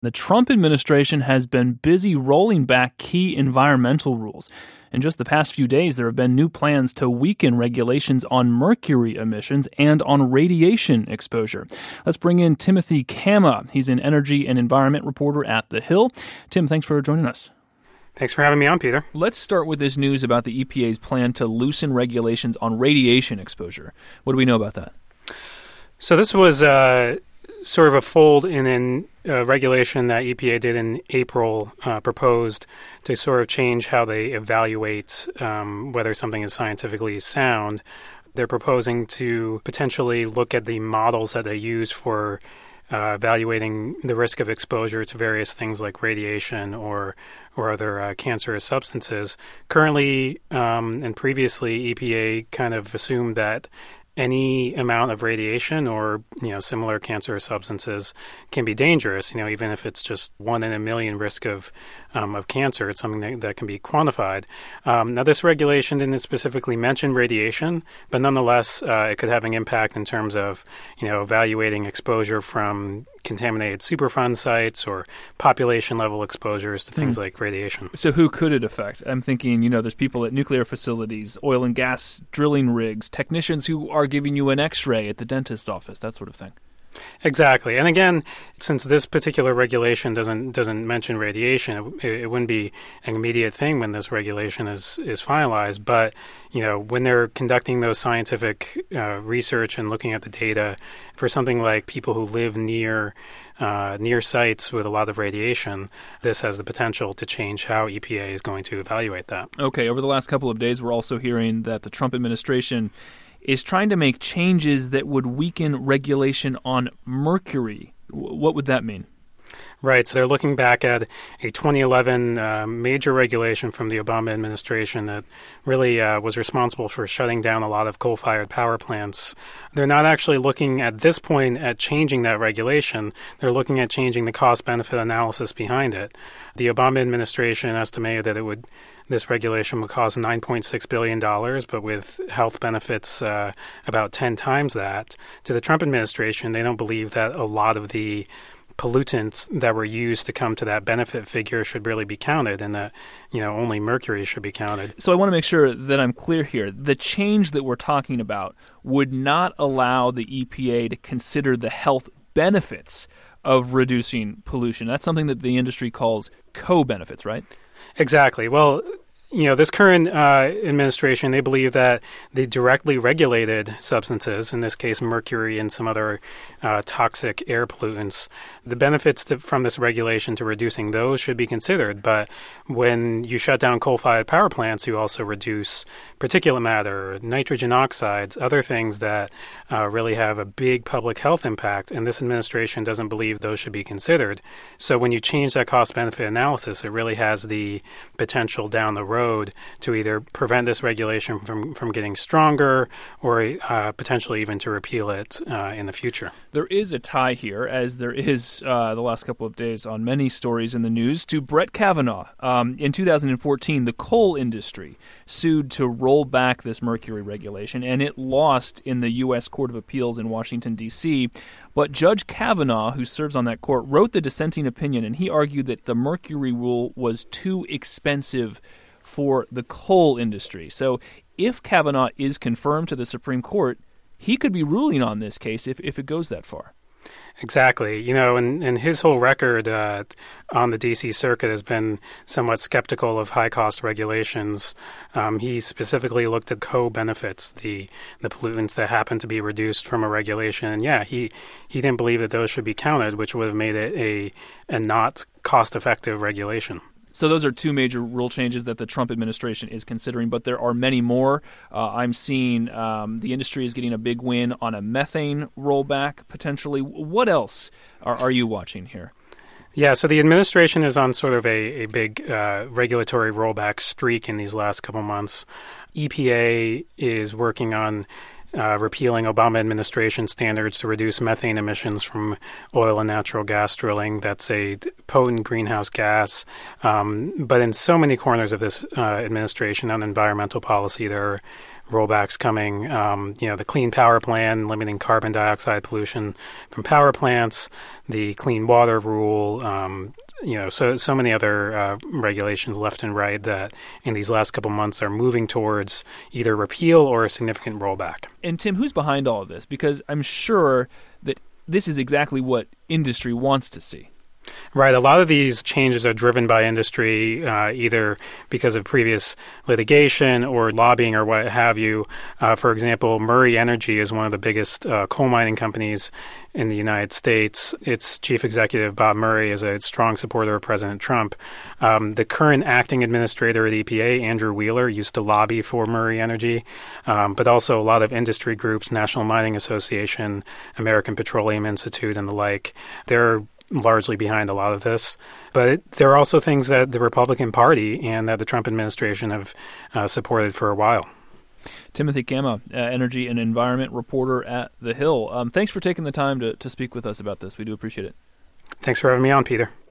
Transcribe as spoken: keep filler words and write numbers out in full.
The Trump administration has been busy rolling back key environmental rules. In just the past few days, there have been new plans to weaken regulations on mercury emissions and on radiation exposure. Let's bring in Timothy Cama. He's an energy and environment reporter at The Hill. Tim, thanks for joining us. Thanks for having me on, Peter. Let's start with this news about the E P A's plan to loosen regulations on radiation exposure. What do we know about that? So this was uh, sort of a fold in an uh, regulation that E P A did in April, uh, proposed to sort of change how they evaluate um, whether something is scientifically sound. They're proposing to potentially look at the models that they use for uh, evaluating the risk of exposure to various things like radiation or or other uh, cancerous substances. Currently um, and previously, E P A kind of assumed that any amount of radiation or, you know, similar cancerous substances can be dangerous, you know, even if it's just one in a million risk of um, of cancer. It's something that, that can be quantified. Um, now, this regulation didn't specifically mention radiation, but nonetheless, uh, it could have an impact in terms of, you know, evaluating exposure from contaminated Superfund sites or population-level exposures to things mm. like radiation. So who could it affect? I'm thinking, you know, there's people at nuclear facilities, oil and gas drilling rigs, technicians who are giving you an x-ray at the dentist's office, that sort of thing. Exactly. And again, since this particular regulation doesn't doesn't mention radiation, it, it wouldn't be an immediate thing when this regulation is, is finalized. But, you know, when they're conducting those scientific uh, research and looking at the data for something like people who live near uh, near sites with a lot of radiation, this has the potential to change how E P A is going to evaluate that. Okay. Over the last couple of days, we're also hearing that the Trump administration is trying to make changes that would weaken regulation on mercury. What would that mean? Right. So they're looking back at a twenty eleven uh, major regulation from the Obama administration that really uh, was responsible for shutting down a lot of coal-fired power plants. They're not actually looking at this point at changing that regulation. They're looking at changing the cost-benefit analysis behind it. The Obama administration estimated that it would this regulation would cost nine point six billion dollars, but with health benefits uh, about ten times that. To the Trump administration, they don't believe that a lot of the pollutants that were used to come to that benefit figure should really be counted, and that, you know, only mercury should be counted. So I want to make sure that I'm clear here. The change that we're talking about would not allow the E P A to consider the health benefits of reducing pollution. That's something that the industry calls co-benefits, right? Exactly. Well, you know, this current uh, administration, they believe that the directly regulated substances, in this case mercury and some other uh, toxic air pollutants, the benefits to, from this regulation to reducing those should be considered. But when you shut down coal-fired power plants, you also reduce particulate matter, nitrogen oxides, other things that uh, really have a big public health impact, and this administration doesn't believe those should be considered. So when you change that cost-benefit analysis, it really has the potential down the road to either prevent this regulation from, from getting stronger or uh, potentially even to repeal it uh, in the future. There is a tie here, as there is uh, the last couple of days on many stories in the news, to Brett Kavanaugh. Um, in two thousand fourteen, the coal industry sued to roll back this mercury regulation, and it lost in the U S Court of Appeals in Washington, D C But Judge Kavanaugh, who serves on that court, wrote the dissenting opinion, and he argued that the mercury rule was too expensive for the coal industry. So if Kavanaugh is confirmed to the Supreme Court, he could be ruling on this case if, if it goes that far. Exactly. You know, and, and his whole record uh, on the D C circuit has been somewhat skeptical of high-cost regulations. Um, he specifically looked at co-benefits, the the pollutants that happen to be reduced from a regulation. And yeah, he, he didn't believe that those should be counted, which would have made it a, a not cost-effective regulation. So those are two major rule changes that the Trump administration is considering, but there are many more. Uh, I'm seeing um, the industry is getting a big win on a methane rollback, potentially. What else are, are you watching here? Yeah, so the administration is on sort of a, a big uh, regulatory rollback streak in these last couple months. E P A is working on Uh, repealing Obama administration standards to reduce methane emissions from oil and natural gas drilling. That's a potent greenhouse gas. Um, but in so many corners of this uh, administration on environmental policy, there are rollbacks coming. Um, you know, the Clean Power Plan, limiting carbon dioxide pollution from power plants, the Clean Water Rule, um, you know, so so many other uh, regulations left and right that in these last couple months are moving towards either repeal or a significant rollback. And Tim, who's behind all of this? Because I'm sure that this is exactly what industry wants to see. Right. A lot of these changes are driven by industry, uh, either because of previous litigation or lobbying or what have you. Uh, for example, Murray Energy is one of the biggest uh, coal mining companies in the United States. Its chief executive, Bob Murray, is a strong supporter of President Trump. Um, the current acting administrator at E P A, Andrew Wheeler, used to lobby for Murray Energy, um, but also a lot of industry groups, National Mining Association, American Petroleum Institute, and the like. They're largely behind a lot of this. But there are also things that the Republican Party and that the Trump administration have uh, supported for a while. Timothy Cama, uh, energy and environment reporter at The Hill. Um, thanks for taking the time to, to speak with us about this. We do appreciate it. Thanks for having me on, Peter.